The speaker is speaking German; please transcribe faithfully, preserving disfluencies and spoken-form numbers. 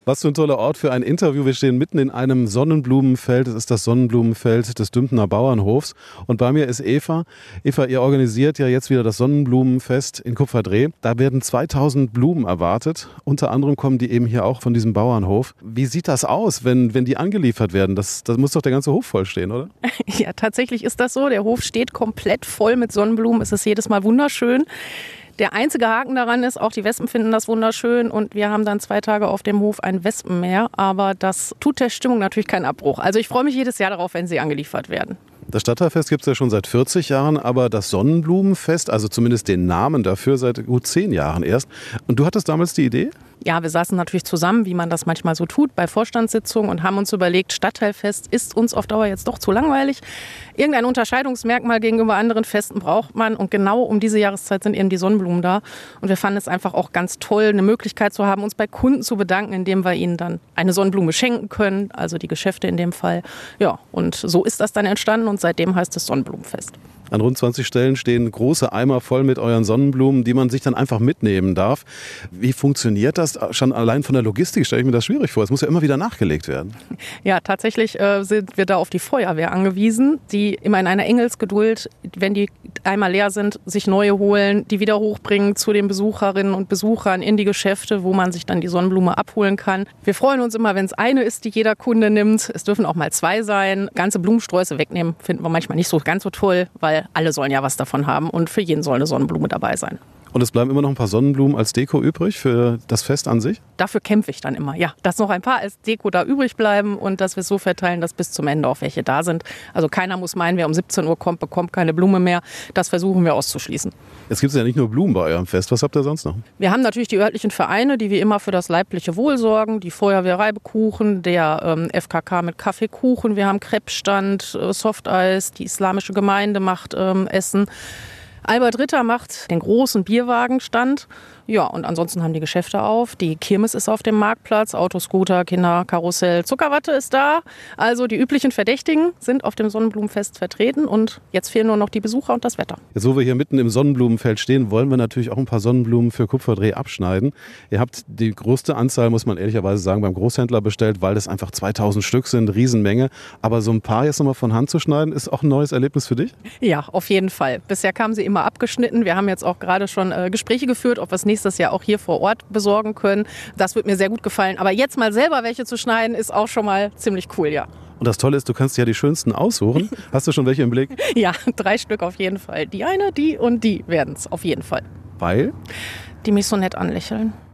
Was für ein toller Ort für ein Interview. Wir stehen mitten in einem Sonnenblumenfeld. Es ist das Sonnenblumenfeld des Dümpener Bauernhofs. Und bei mir ist Eva. Eva, ihr organisiert ja jetzt wieder das Sonnenblumenfest in Kupferdreh. Da werden zweitausend Blumen erwartet. Unter anderem kommen die eben hier auch von diesem Bauernhof. Wie sieht das aus, wenn, wenn die angeliefert werden? Das, das muss doch der ganze Hof voll stehen, oder? Ja, tatsächlich ist das so. Der Hof steht komplett voll mit Sonnenblumen. Es ist jedes Mal wunderschön. Der einzige Haken daran ist, auch die Wespen finden das wunderschön und wir haben dann zwei Tage auf dem Hof ein Wespenmeer, aber das tut der Stimmung natürlich keinen Abbruch. Also ich freue mich jedes Jahr darauf, wenn sie angeliefert werden. Das Stadtteilfest gibt es ja schon seit vierzig Jahren, aber das Sonnenblumenfest, also zumindest den Namen dafür, seit gut zehn Jahren erst. Und du hattest damals die Idee? Ja, wir saßen natürlich zusammen, wie man das manchmal so tut, bei Vorstandssitzungen und haben uns überlegt, Stadtteilfest ist uns auf Dauer jetzt doch zu langweilig. Irgendein Unterscheidungsmerkmal gegenüber anderen Festen braucht man und genau um diese Jahreszeit sind eben die Sonnenblumen da. Und wir fanden es einfach auch ganz toll, eine Möglichkeit zu haben, uns bei Kunden zu bedanken, indem wir ihnen dann eine Sonnenblume schenken können, also die Geschäfte in dem Fall. Ja, und so ist das dann entstanden und seitdem heißt es Sonnenblumenfest. An rund zwanzig Stellen stehen große Eimer voll mit euren Sonnenblumen, die man sich dann einfach mitnehmen darf. Wie funktioniert das? Schon allein von der Logistik stelle ich mir das schwierig vor. Es muss ja immer wieder nachgelegt werden. Ja, tatsächlich äh, sind wir da auf die Feuerwehr angewiesen, die immer in einer Engelsgeduld, wenn die Eimer leer sind, sich neue holen, die wieder hochbringen zu den Besucherinnen und Besuchern in die Geschäfte, wo man sich dann die Sonnenblume abholen kann. Wir freuen uns immer, wenn es eine ist, die jeder Kunde nimmt. Es dürfen auch mal zwei sein. Ganze Blumensträuße wegnehmen finden wir manchmal nicht so ganz so toll, weil alle sollen ja was davon haben und für jeden soll eine Sonnenblume dabei sein. Und es bleiben immer noch ein paar Sonnenblumen als Deko übrig für das Fest an sich? Dafür kämpfe ich dann immer, ja. Dass noch ein paar als Deko da übrig bleiben und dass wir es so verteilen, dass bis zum Ende auch welche da sind. Also keiner muss meinen, wer um siebzehn Uhr kommt, bekommt keine Blume mehr. Das versuchen wir auszuschließen. Jetzt gibt es ja nicht nur Blumen bei eurem Fest. Was habt ihr sonst noch? Wir haben natürlich die örtlichen Vereine, die wie immer für das leibliche Wohl sorgen. Die Feuerwehr Reibekuchen, der ähm, F K K mit Kaffeekuchen. Wir haben Krebsstand, äh, Softeis, die islamische Gemeinde macht ähm, Essen. Albert Ritter macht den großen Bierwagenstand. Ja, und ansonsten haben die Geschäfte auf. Die Kirmes ist auf dem Marktplatz, Autoscooter, Kinderkarussell, Zuckerwatte ist da. Also die üblichen Verdächtigen sind auf dem Sonnenblumenfest vertreten und jetzt fehlen nur noch die Besucher und das Wetter. Jetzt, wo wir hier mitten im Sonnenblumenfeld stehen, wollen wir natürlich auch ein paar Sonnenblumen für Kupferdreh abschneiden. Ihr habt die größte Anzahl, muss man ehrlicherweise sagen, beim Großhändler bestellt, weil das einfach zweitausend Stück sind, Riesenmenge. Aber so ein paar jetzt nochmal von Hand zu schneiden, ist auch ein neues Erlebnis für dich? Ja, auf jeden Fall. Bisher kamen sie immer abgeschnitten. Wir haben jetzt auch gerade schon äh, Gespräche geführt, ob wir es nächstes Jahr auch hier vor Ort besorgen können. Das wird mir sehr gut gefallen. Aber jetzt mal selber welche zu schneiden, ist auch schon mal ziemlich cool, ja. Und das Tolle ist, du kannst ja die schönsten aussuchen. Hast du schon welche im Blick? Ja, drei Stück auf jeden Fall. Die eine, die und die werden es auf jeden Fall. Weil? Die mich so nett anlächeln.